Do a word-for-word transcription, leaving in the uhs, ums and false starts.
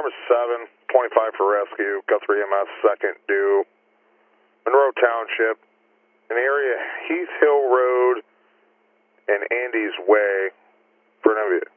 number seven, twenty-five for rescue, Guthrie E M S, second due, Monroe Township, an area Heath Hill Road and Andy's Way for an